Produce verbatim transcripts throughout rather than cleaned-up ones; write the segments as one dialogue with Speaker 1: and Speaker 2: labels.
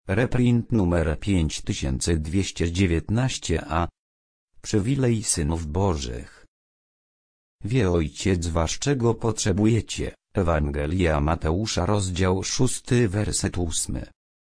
Speaker 1: Reprint numer pięć tysięcy dwieście dziewiętnaście a. Przywilej synów Bożych. Wie Ojciec wasz, czego potrzebujecie. Ewangelia Mateusza, rozdział szósty, werset ósmy.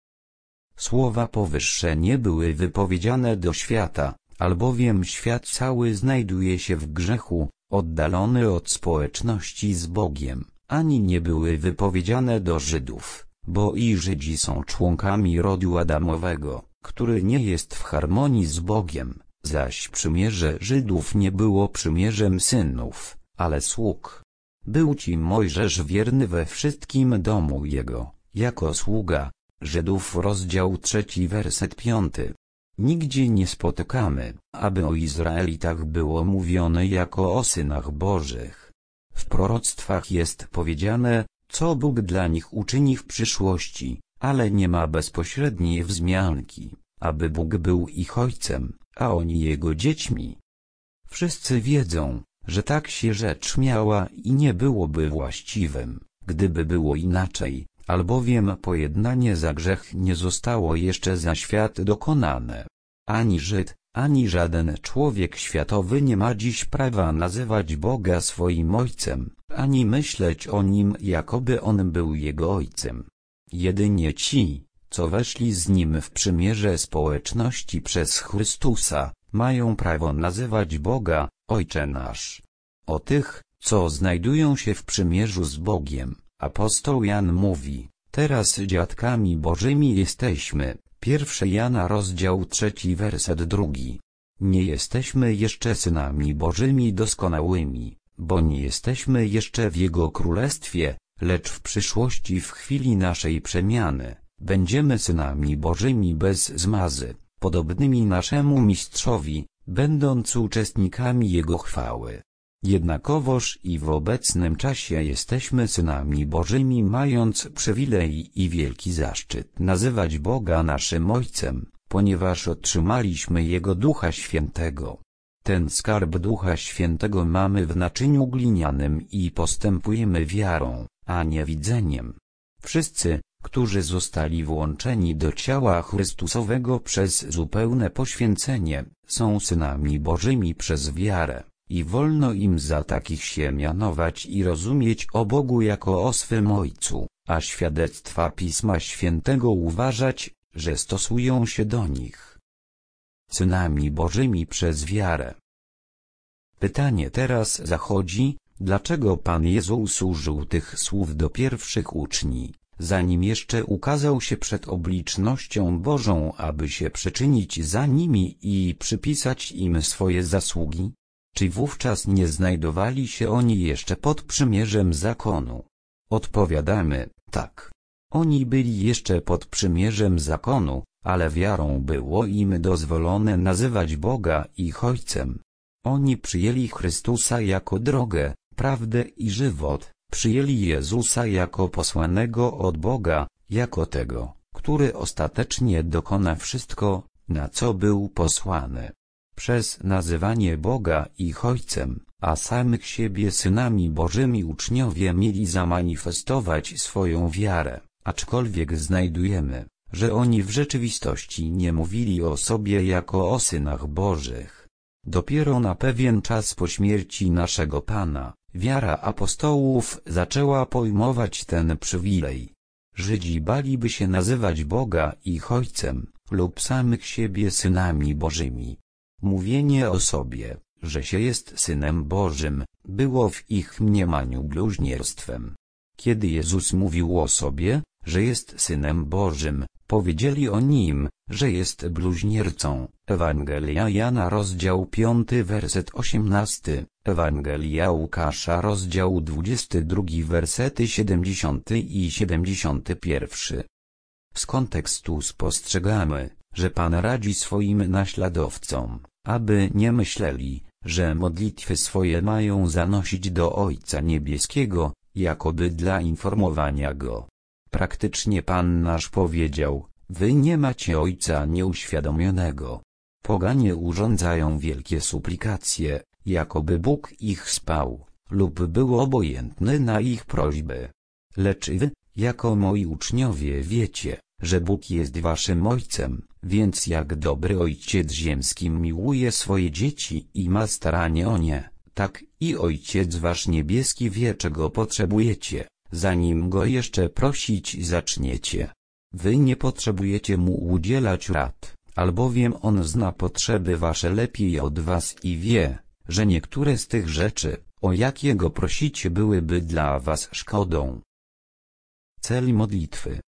Speaker 1: Słowa powyższe nie były wypowiedziane do świata, albowiem świat cały znajduje się w grzechu, oddalony od społeczności z Bogiem, ani nie były wypowiedziane do Żydów, bo i Żydzi są członkami rodu Adamowego, który nie jest w harmonii z Bogiem, zaś przymierze Żydów nie było przymierzem synów, ale sług. Był ci Mojżesz wierny we wszystkim domu jego, jako sługa. Żydów, rozdział trzeci, werset piąty. Nigdzie nie spotykamy, aby o Izraelitach było mówione jako o synach Bożych. W proroctwach jest powiedziane, co Bóg dla nich uczyni w przyszłości, ale nie ma bezpośredniej wzmianki, aby Bóg był ich ojcem, a oni jego dziećmi. Wszyscy wiedzą, że tak się rzecz miała i nie byłoby właściwym, gdyby było inaczej, albowiem pojednanie za grzech nie zostało jeszcze za świat dokonane. Ani Żyd, ani żaden człowiek światowy nie ma dziś prawa nazywać Boga swoim ojcem, ani myśleć o nim, jakoby on był jego ojcem. Jedynie ci, co weszli z nim w przymierze społeczności przez Chrystusa, mają prawo nazywać Boga Ojcze nasz. O tych, co znajdują się w przymierzu z Bogiem, apostoł Jan mówi: teraz dziadkami Bożymi jesteśmy. Pierwszy Jana, rozdział trzeci, werset drugi. Nie jesteśmy jeszcze synami Bożymi doskonałymi, bo nie jesteśmy jeszcze w Jego Królestwie, lecz w przyszłości, w chwili naszej przemiany, będziemy synami Bożymi bez zmazy, podobnymi naszemu Mistrzowi, będąc uczestnikami Jego chwały. Jednakowoż i w obecnym czasie jesteśmy synami Bożymi, mając przywilej i wielki zaszczyt nazywać Boga naszym Ojcem, ponieważ otrzymaliśmy Jego Ducha Świętego. Ten skarb Ducha Świętego mamy w naczyniu glinianym i postępujemy wiarą, a nie widzeniem. Wszyscy, którzy zostali włączeni do ciała Chrystusowego przez zupełne poświęcenie, są synami Bożymi przez wiarę. I wolno im za takich się mianować i rozumieć o Bogu jako o swym Ojcu, a świadectwa Pisma Świętego uważać, że stosują się do nich. Synami Bożymi przez wiarę. Pytanie teraz zachodzi, dlaczego Pan Jezus użył tych słów do pierwszych uczni, zanim jeszcze ukazał się przed oblicznością Bożą, aby się przyczynić za nimi i przypisać im swoje zasługi? Czy wówczas nie znajdowali się oni jeszcze pod przymierzem zakonu? Odpowiadamy, tak. Oni byli jeszcze pod przymierzem zakonu, ale wiarą było im dozwolone nazywać Boga ich Ojcem. Oni przyjęli Chrystusa jako drogę, prawdę i żywot, przyjęli Jezusa jako posłanego od Boga, jako tego, który ostatecznie dokona wszystko, na co był posłany. Przez nazywanie Boga ich Ojcem, a samych siebie synami Bożymi, uczniowie mieli zamanifestować swoją wiarę, aczkolwiek znajdujemy, że oni w rzeczywistości nie mówili o sobie jako o synach Bożych. Dopiero na pewien czas po śmierci naszego Pana, wiara apostołów zaczęła pojmować ten przywilej. Żydzi baliby się nazywać Boga ich Ojcem, lub samych siebie synami Bożymi. Mówienie o sobie, że się jest Synem Bożym, było w ich mniemaniu bluźnierstwem. Kiedy Jezus mówił o sobie, że jest Synem Bożym, powiedzieli o Nim, że jest bluźniercą. Ewangelia Jana, rozdział piąty, werset osiemnasty, Ewangelia Łukasza, rozdział dwudziesty drugi, wersety siedemdziesiąty i siedemdziesiąty pierwszy. Z kontekstu spostrzegamy, że Pan radzi swoim naśladowcom, aby nie myśleli, że modlitwy swoje mają zanosić do Ojca Niebieskiego, jakoby dla informowania Go. Praktycznie Pan nasz powiedział: wy nie macie Ojca nieuświadomionego. Poganie urządzają wielkie suplikacje, jakoby Bóg ich spał, lub był obojętny na ich prośby. Lecz wy, jako moi uczniowie, wiecie, że Bóg jest waszym Ojcem, więc jak dobry Ojciec ziemski miłuje swoje dzieci i ma staranie o nie, tak i Ojciec wasz niebieski wie, czego potrzebujecie, zanim Go jeszcze prosić zaczniecie. Wy nie potrzebujecie Mu udzielać rad, albowiem On zna potrzeby wasze lepiej od was i wie, że niektóre z tych rzeczy, o jakie Go prosicie, byłyby dla was szkodą. Cel modlitwy.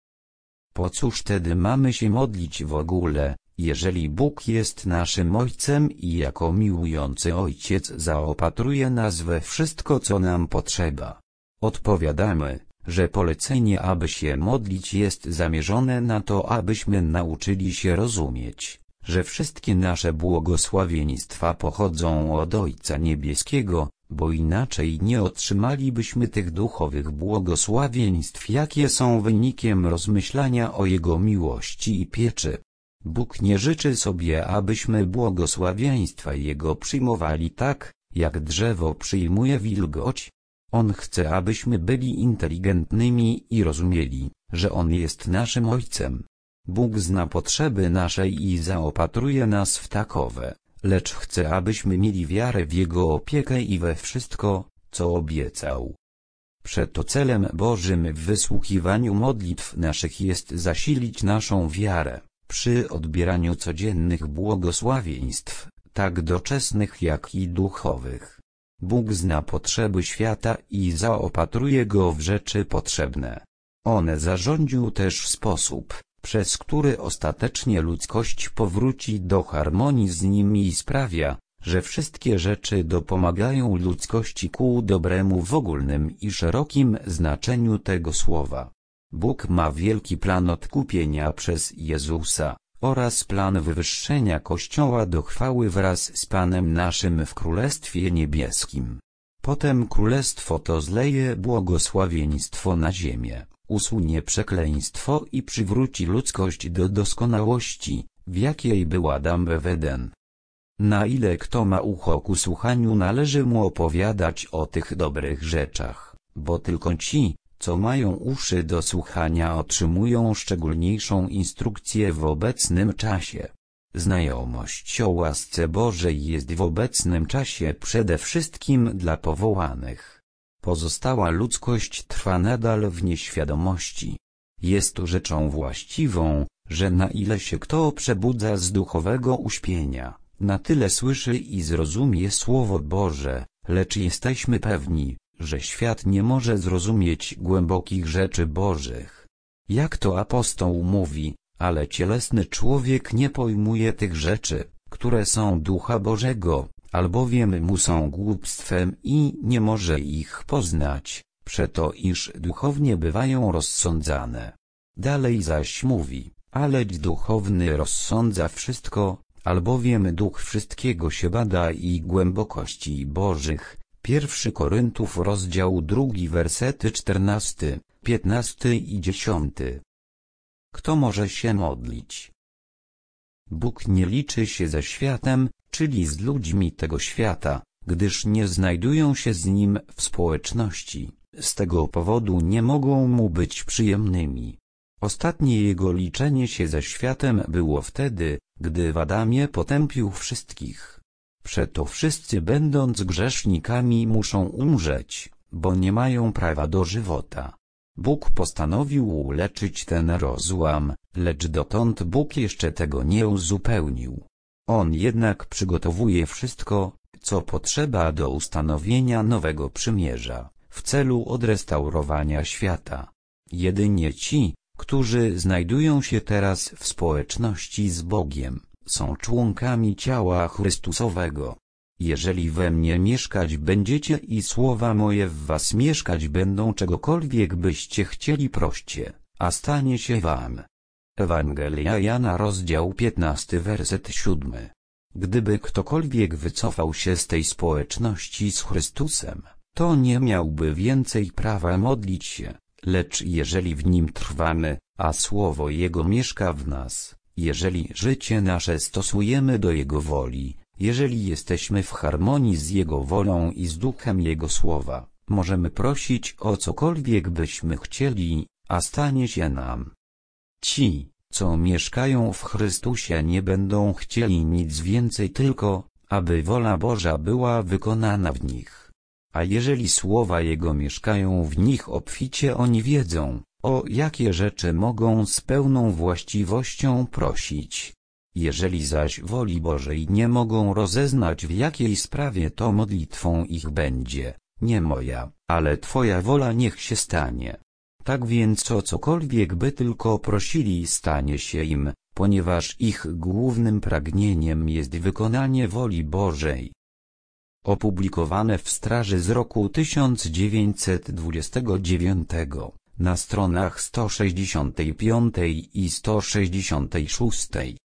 Speaker 1: Po cóż tedy mamy się modlić w ogóle, jeżeli Bóg jest naszym Ojcem i jako miłujący Ojciec zaopatruje nas we wszystko, co nam potrzeba? Odpowiadamy, że polecenie, aby się modlić, jest zamierzone na to, abyśmy nauczyli się rozumieć, że wszystkie nasze błogosławieństwa pochodzą od Ojca Niebieskiego, bo inaczej nie otrzymalibyśmy tych duchowych błogosławieństw, jakie są wynikiem rozmyślania o Jego miłości i pieczy. Bóg nie życzy sobie, abyśmy błogosławieństwa Jego przyjmowali tak, jak drzewo przyjmuje wilgoć. On chce, abyśmy byli inteligentnymi i rozumieli, że On jest naszym Ojcem. Bóg zna potrzeby nasze i zaopatruje nas w takowe, lecz chce, abyśmy mieli wiarę w Jego opiekę i we wszystko, co obiecał. Przeto celem Bożym w wysłuchiwaniu modlitw naszych jest zasilić naszą wiarę, przy odbieraniu codziennych błogosławieństw, tak doczesnych jak i duchowych. Bóg zna potrzeby świata i zaopatruje go w rzeczy potrzebne. On zarządził też sposób, przez który ostatecznie ludzkość powróci do harmonii z Nim i sprawia, że wszystkie rzeczy dopomagają ludzkości ku dobremu w ogólnym i szerokim znaczeniu tego słowa. Bóg ma wielki plan odkupienia przez Jezusa oraz plan wywyższenia Kościoła do chwały wraz z Panem naszym w Królestwie Niebieskim. Potem Królestwo to zleje błogosławieństwo na ziemię, usunie przekleństwo i przywróci ludzkość do doskonałości, w jakiej był Adam w Eden. Na ile kto ma ucho ku słuchaniu, należy mu opowiadać o tych dobrych rzeczach, bo tylko ci, co mają uszy do słuchania, otrzymują szczególniejszą instrukcję w obecnym czasie. Znajomość o łasce Bożej jest w obecnym czasie przede wszystkim dla powołanych. Pozostała ludzkość trwa nadal w nieświadomości. Jest to rzeczą właściwą, że na ile się kto przebudza z duchowego uśpienia, na tyle słyszy i zrozumie Słowo Boże, lecz jesteśmy pewni, że świat nie może zrozumieć głębokich rzeczy Bożych. Jak to apostoł mówi, ale cielesny człowiek nie pojmuje tych rzeczy, które są Ducha Bożego, albowiem mu są głupstwem i nie może ich poznać, przeto iż duchownie bywają rozsądzane. Dalej zaś mówi, aleć duchowny rozsądza wszystko, albowiem duch wszystkiego się bada i głębokości Bożych. Pierwszy Koryntów rozdział drugi wersety czternasty, piętnasty i dziesiąty. Kto może się modlić? Bóg nie liczy się ze światem, czyli z ludźmi tego świata, gdyż nie znajdują się z Nim w społeczności, z tego powodu nie mogą Mu być przyjemnymi. Ostatnie Jego liczenie się ze światem było wtedy, gdy w Adamie potępił wszystkich. Przeto wszyscy, będąc grzesznikami, muszą umrzeć, bo nie mają prawa do żywota. Bóg postanowił uleczyć ten rozłam, lecz dotąd Bóg jeszcze tego nie uzupełnił. On jednak przygotowuje wszystko, co potrzeba do ustanowienia nowego przymierza, w celu odrestaurowania świata. Jedynie ci, którzy znajdują się teraz w społeczności z Bogiem, są członkami ciała Chrystusowego. Jeżeli we mnie mieszkać będziecie i słowa moje w was mieszkać będą, czegokolwiek byście chcieli, proście, a stanie się wam. Ewangelia Jana rozdział piętnasty werset siódmy. Gdyby ktokolwiek wycofał się z tej społeczności z Chrystusem, to nie miałby więcej prawa modlić się, lecz jeżeli w Nim trwamy, a słowo Jego mieszka w nas, jeżeli życie nasze stosujemy do Jego woli, jeżeli jesteśmy w harmonii z Jego wolą i z duchem Jego słowa, możemy prosić o cokolwiek byśmy chcieli, a stanie się nam. Ci, co mieszkają w Chrystusie, nie będą chcieli nic więcej, tylko aby wola Boża była wykonana w nich. A jeżeli słowa Jego mieszkają w nich obficie, oni wiedzą, o jakie rzeczy mogą z pełną właściwością prosić. Jeżeli zaś woli Bożej nie mogą rozeznać, w jakiej sprawie, to modlitwą ich będzie: nie moja, ale Twoja wola niech się stanie. Tak więc o cokolwiek by tylko prosili, stanie się im, ponieważ ich głównym pragnieniem jest wykonanie woli Bożej. Opublikowane w Straży z roku tysiąc dziewięćset dwudziestego dziewiątego, na stronach sto sześćdziesiątej piątej i sto sześćdziesiątej szóstej.